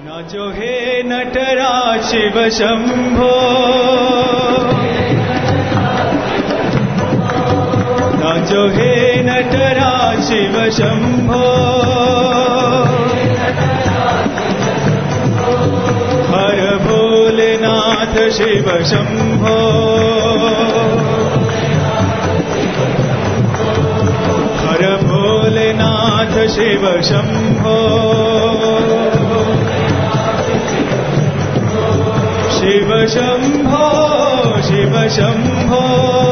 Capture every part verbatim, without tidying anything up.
नाचो हे नटराज शिव शंभो, नाचो हे नटराज शिव शंभो, हर भोलेनाथ शिव शंभो, हर भोलेनाथ शिव शंभो, शिव शंभो शिव शंभो,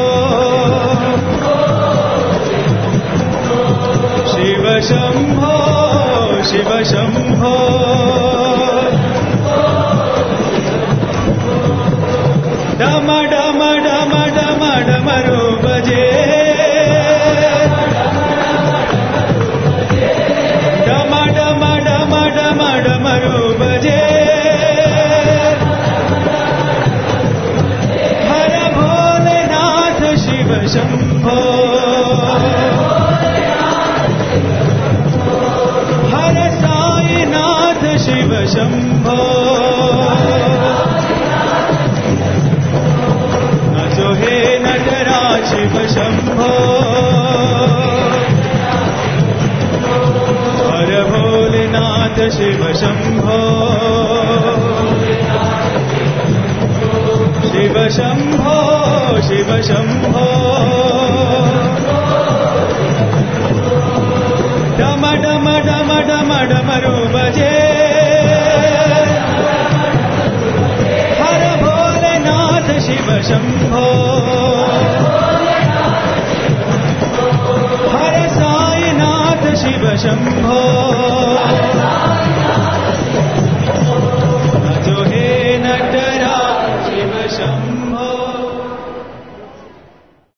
शिव शंभो शिव शंभो, डम डम डम डम डमरू बजे, डम डम डम डम डमरू बजे, हर भोलेनाथ शिव शंभो, हर साईनाथ शिव शंभो, नाचो हे नटराज शिव शंभो, हर भोलेनाथ शिव शंभो, शिव शंभो शिव शंभो, डम डम डम डम डमरू